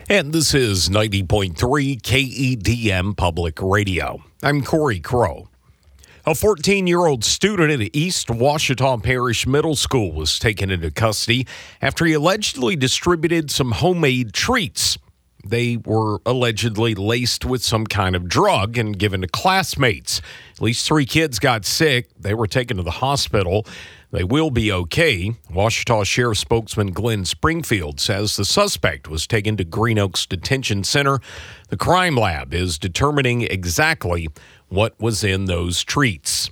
And this is 90.3 KEDM Public Radio. I'm Corey Crow. A 14-year-old student at East Ouachita Parish Middle School was taken into custody after he allegedly distributed some homemade treats. They were allegedly laced with some kind of drug and given to classmates. At least 3 kids got sick. They were taken to the hospital. They will be okay. Ouachita Sheriff spokesman Glenn Springfield says the suspect was taken to Green Oaks Detention Center. The crime lab is determining exactly what was in those treats.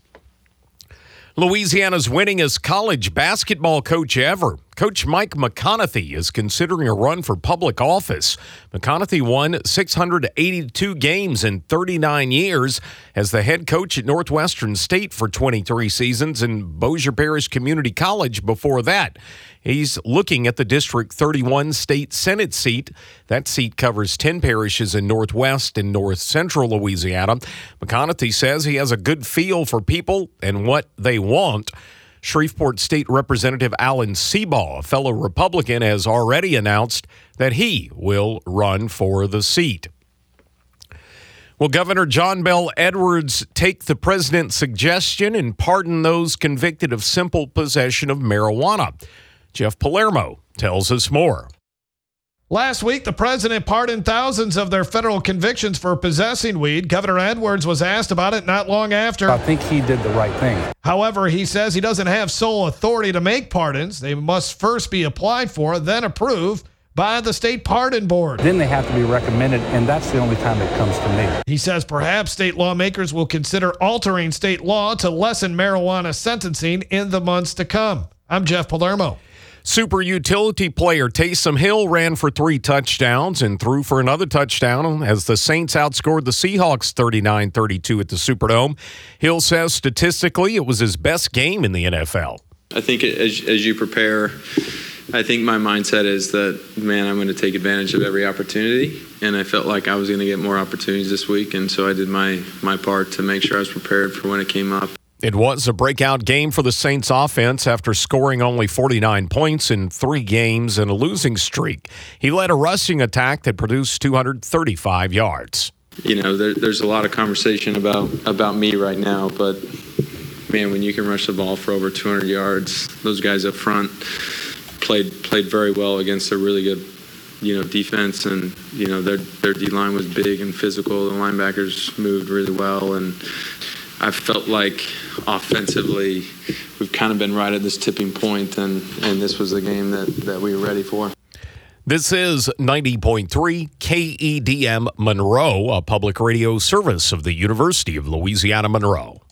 Louisiana's winningest college basketball coach ever. Coach Mike McConaughey is considering a run for public office. McConaughey won 682 games in 39 years as the head coach at Northwestern State for 23 seasons and Bossier Parish Community College before that. He's looking at the District 31 state Senate seat. That seat covers 10 parishes in northwest and north central Louisiana. McConaughey says he has a good feel for people and what they want. Shreveport State Representative Alan Seabaugh, a fellow Republican, has already announced that he will run for the seat. Will Governor John Bel Edwards take the president's suggestion and pardon those convicted of simple possession of marijuana? Jeff Palermo tells us more. Last week, the president pardoned thousands of their federal convictions for possessing weed. Governor Edwards was asked about it not long after. I think he did the right thing. However, he says he doesn't have sole authority to make pardons. They must first be applied for, then approved by the state pardon board. Then they have to be recommended, and that's the only time it comes to me. He says perhaps state lawmakers will consider altering state law to lessen marijuana sentencing in the months to come. I'm Jeff Palermo. Super utility player Taysom Hill ran for 3 touchdowns and threw for another touchdown as the Saints outscored the Seahawks 39-32 at the Superdome. Hill says statistically it was his best game in the NFL. I think as you prepare, I think my mindset is that, man, I'm going to take advantage of every opportunity, and I felt like I was going to get more opportunities this week, and so I did my part to make sure I was prepared for when it came up. It was a breakout game for the Saints offense after scoring only 49 points in 3 games and a losing streak. He led a rushing attack that produced 235 yards. You know, there's a lot of conversation about me right now, but, man, when you can rush the ball for over 200 yards, those guys up front played very well against a really good, defense, and, their D-line was big and physical. The linebackers moved really well, and I felt like offensively we've kind of been right at this tipping point, and this was a game that we were ready for. This is 90.3 KEDM Monroe, a public radio service of the University of Louisiana Monroe.